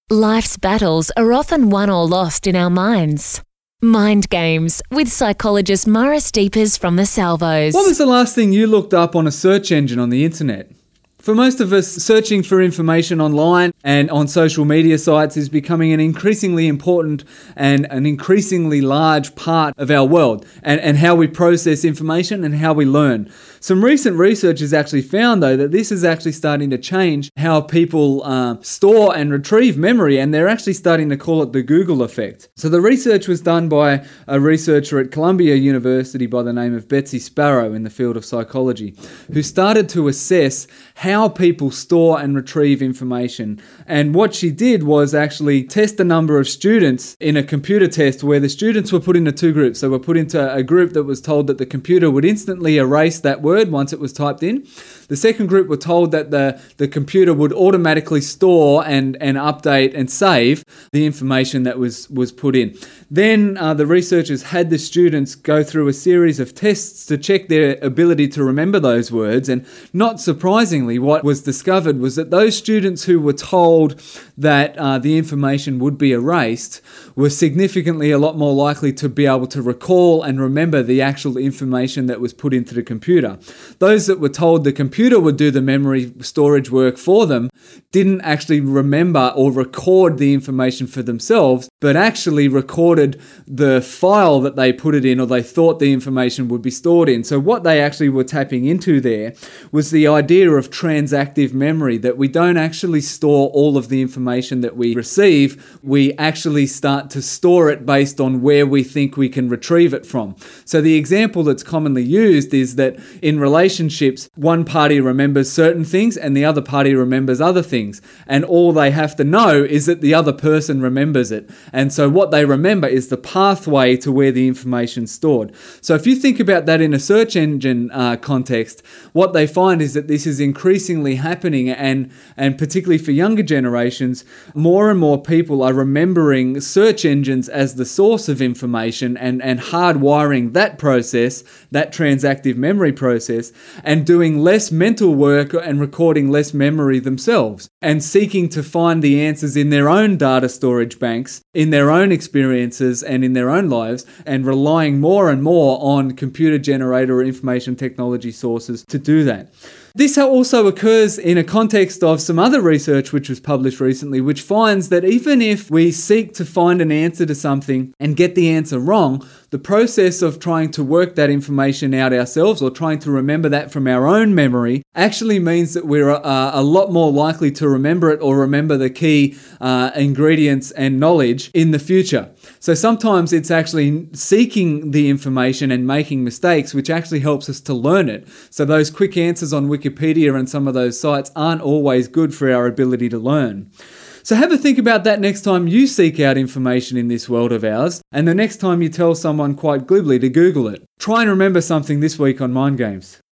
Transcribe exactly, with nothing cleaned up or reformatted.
Life's battles are often won or lost in our minds. Mind Games with psychologist Maurice Deepers from the Salvos. What was the last thing you looked up on a search engine on the internet? For most of us, searching for information online and on social media sites is becoming an increasingly important and an increasingly large part of our world and, and how we process information and how we learn. Some recent research has actually found, though, that this is actually starting to change how people uh, store and retrieve memory, and they're actually starting to call it the Google effect. So the research was done by a researcher at Columbia University by the name of Betsy Sparrow in the field of psychology, who started to assess how people store and retrieve information. And what she did was actually test a number of students in a computer test where the students were put into two groups. They were put into a group that was told that the computer would instantly erase that word once it was typed in. The second group were told that the, the computer would automatically store and, and update and save the information that was, was put in. Then uh, the researchers had the students go through a series of tests to check their ability to remember those words, and not surprisingly, what was discovered was that those students who were told that uh, the information would be erased were significantly a lot more likely to be able to recall and remember the actual information that was put into the computer. Those that were told the computer would do the memory storage work for them didn't actually remember or record the information for themselves, but actually recorded the file that they put it in or they thought the information would be stored in. So what they actually were tapping into there was the idea of transactive memory, that we don't actually store all of the information that we receive, we actually start to store it based on where we think we can retrieve it from. So the example that's commonly used is that in relationships, one party remembers certain things and the other party remembers other things, and all they have to know is that the other person remembers it. And so what they remember is the pathway to where the information's stored. So if you think about that in a search engine uh, context, what they find is that this is increasingly happening, and, and particularly for younger generations, more and more people are remembering search engines as the source of information and, and hardwiring that process, that transactive memory process, and doing less mental work and recording less memory themselves, and seeking to find the answers in their own data storage banks, in their own experiences and in their own lives, and relying more and more on computer-generated or information technology sources to do that. This also occurs in a context of some other research which was published recently, which finds that even if we seek to find an answer to something and get the answer wrong, the process of trying to work that information out ourselves or trying to remember that from our own memory actually means that we're uh, a lot more likely to remember it or remember the key uh, ingredients and knowledge in the future. So sometimes it's actually seeking the information and making mistakes which actually helps us to learn it. So those quick answers on Wikipedia and some of those sites aren't always good for our ability to learn. So have a think about that next time you seek out information in this world of ours, and the next time you tell someone quite glibly to Google it. Try and remember something this week on Mind Games.